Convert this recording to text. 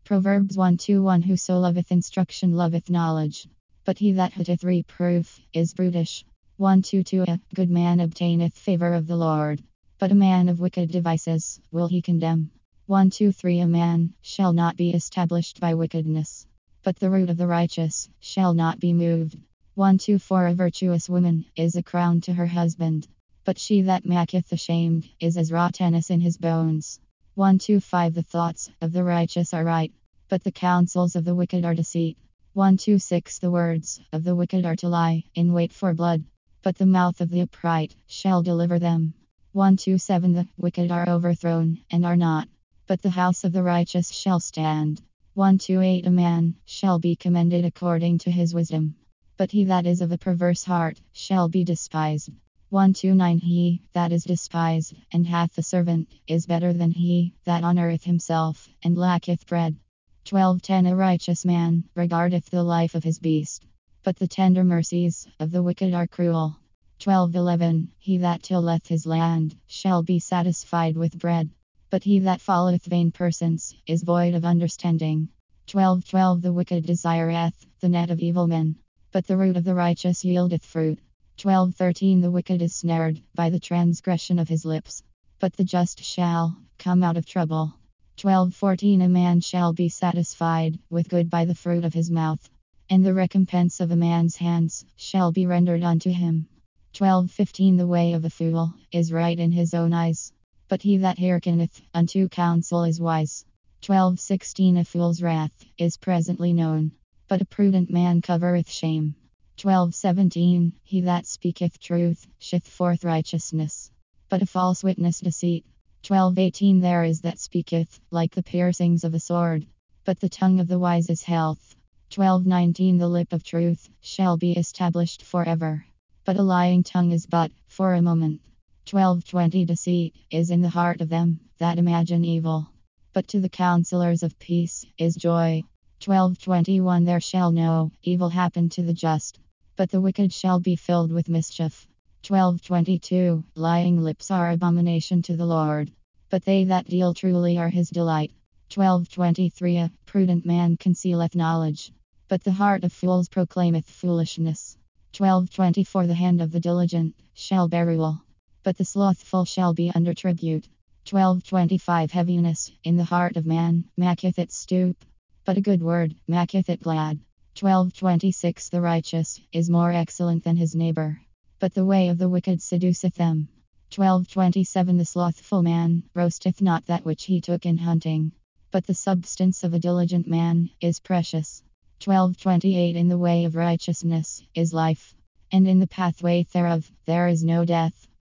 Proverbs 1:1 Whoso loveth instruction loveth knowledge, but he that hateth reproof is brutish. 1:2 A good man obtaineth favor of the Lord, but a man of wicked devices will he condemn. 1:3 A man shall not be established by wickedness, but the root of the righteous shall not be moved. 1:4 A virtuous woman is a crown to her husband, but she that maketh ashamed is as rottenness in his bones. 1:5 The thoughts of the righteous are right, but the counsels of the wicked are deceit. 1:6 The words of the wicked are to lie in wait for blood, but the mouth of the upright shall deliver them. 1:7 The wicked are overthrown and are not, but the house of the righteous shall stand. 1:8 A man shall be commended according to his wisdom, but he that is of a perverse heart shall be despised. 1:9 He that is despised and hath a servant is better than he that honoureth himself and lacketh bread. 12:10 A righteous man regardeth the life of his beast, but the tender mercies of the wicked are cruel. 12:11 He that tilleth his land shall be satisfied with bread, but he that followeth vain persons is void of understanding. 12:12 The wicked desireth the net of evil men, but the root of the righteous yieldeth fruit. 12:13 The wicked is snared by the transgression of his lips, but the just shall come out of trouble. 12:14 A man shall be satisfied with good by the fruit of his mouth, and the recompense of a man's hands shall be rendered unto him. 12:15 The way of a fool is right in his own eyes, but he that hearkeneth unto counsel is wise. 12:16 A fool's wrath is presently known, but a prudent man covereth shame. 12:17 He that speaketh truth sheth forth righteousness, but a false witness deceit. 12:18 There is that speaketh like the piercings of a sword, but the tongue of the wise is health. 12:19 The lip of truth shall be established forever, but a lying tongue is but for a moment. 12:20 Deceit is in the heart of them that imagine evil, but to the counselors of peace is joy. 12:21 There shall no evil happen to the just, but the wicked shall be filled with mischief. 12:22 Lying lips are abomination to the Lord, but they that deal truly are his delight. 12:23 A prudent man concealeth knowledge, but the heart of fools proclaimeth foolishness. 12:24 The hand of the diligent shall bear rule, but the slothful shall be under tribute. 12:25 Heaviness in the heart of man maketh it stoop, but a good word maketh it glad. 12:26 The righteous is more excellent than his neighbor, but the way of the wicked seduceth them. 12:27 The slothful man roasteth not that which he took in hunting, but the substance of a diligent man is precious. 12:28 In the way of righteousness is life, and in the pathway thereof there is no death.